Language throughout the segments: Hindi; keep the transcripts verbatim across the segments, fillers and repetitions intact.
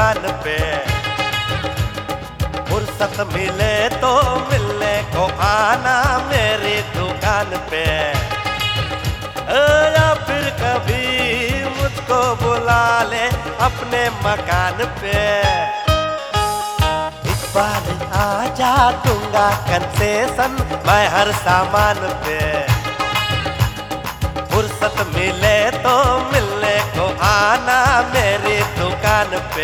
दुकान पे। फुर्सत मिले तो मिलने को आना मेरी दुकान पे, या फिर कभी मुझको बुला ले अपने मकान पे। इस बार आजा दूंगा कंसेशन मैं हर सामान पे। फुर्सत मिले तो मिलने को आना मेरी दुकान पे।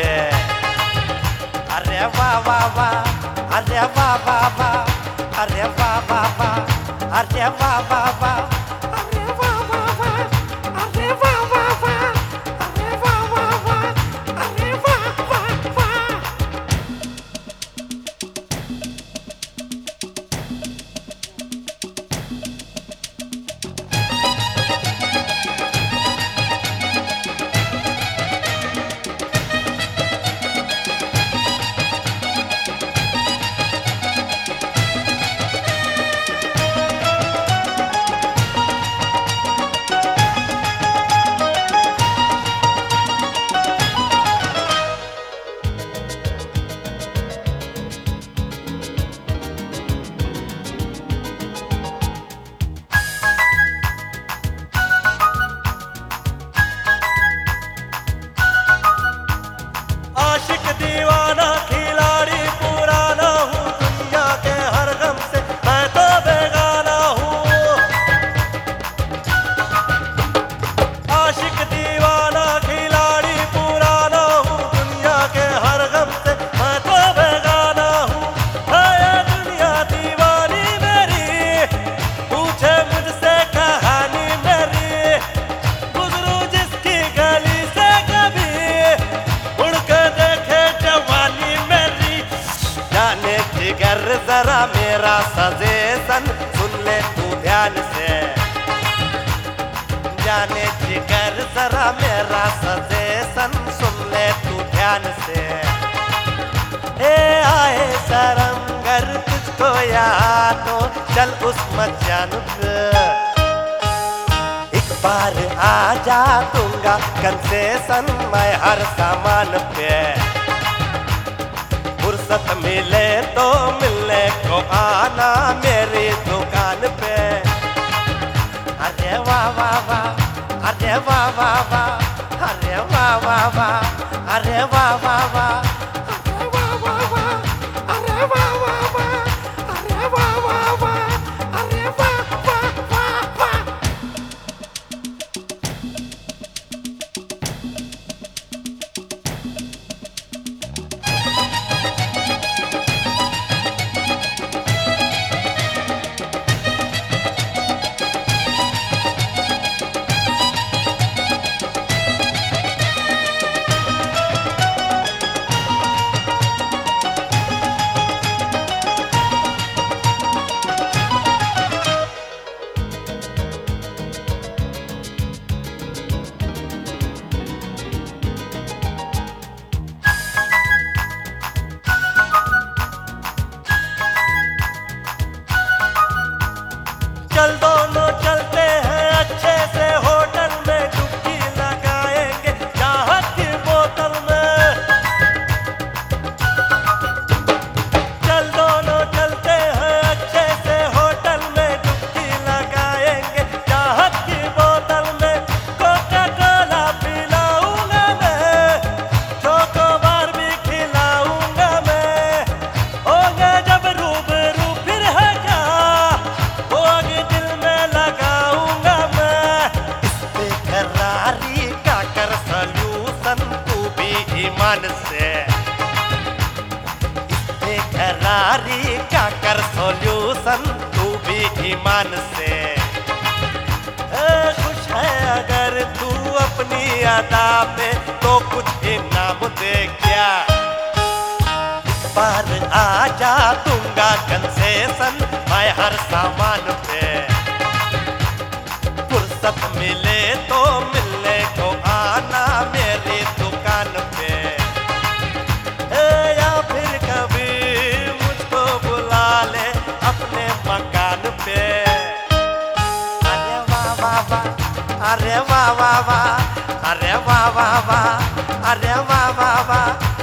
अरे वाह वाह वाह, अरे वाह वाह वाह, अरे वाह वाह वाह, अरे वाह वाह वाह, अरे वाह वाह वाह, अरे वाह वाह वाह, अरे वाह वाह वाह, अरे वाह वाह वाह। आशिक दीवाना खिलाड़ी पुराना हूँ, दुनिया के हर गम से मैं तो बेगाना हूँ। आशिक दीवाना खिलाड़ी पुराना हूँ, दुनिया के हर गम से मैं तो बेगाना हूँ। है ये दुनिया दीवानी मेरी, पूछे मुझसे कहानी मेरी। गुजरूं जिसकी गली से कभी, उड़ के देखे जवानी मेरी। जाने जिगर जरा मेरा सजेशन सुन ले तू ध्यान से। जाने जिगर जरा मेरा सजेशन सुन ले तू ध्यान से। ए आए शर्म गर तुझको याद हो, चल उस मचान पे। एक बार आजा दूंगा कंसेशन मैं हर सामान पे। फुर्सत मिले तो मिलने को आना मेरी दुकान पे। अरे वाह वाह वाह, अरे वाह वाह वाह, अरे वाह वाह वाह, अरे वाह वाह वाह, अरे वाह वाह वाह, अरे वाह वाह वाह, अरे वाह वाह वाह, अरे वाह वाह वाह वाह। चल दोनों चलते हैं अच्छे से होटल में, डुबकी लगाएंगे चाहत की बोतल में। चल दोनों चलते हैं अच्छे से होटल में, डुबकी लगाएंगे चाहत की बोतल में। कोका कोला पिलाऊंगा मैं, चोको बार भी खिलाऊंगा मैं। होंगे जब रूबरू फिर है क्या, वो आगे दिल में लगाऊंगा मैं। इस बेकरारी का कर सल्यूशन तू भी ईमान से। इस बेकरारी का कर सल्यूशन तू भी ईमान से। ए, खुश है अगर तू अपनी अदा पे तो कुछ इनाम दे क्या। इस बार आजा दूंगा कंसेशन मैं हर सामान पे। फुर्सत मिले तो मिलने को आना मेरी दुकान पे। ए, या फिर कभी मुझको बुला ले अपने मकान पे। अरे वाह वाह वाह, अरे वाह वाह वाह, अरे वाह वाह वाह, अरे वाह वाह वाह।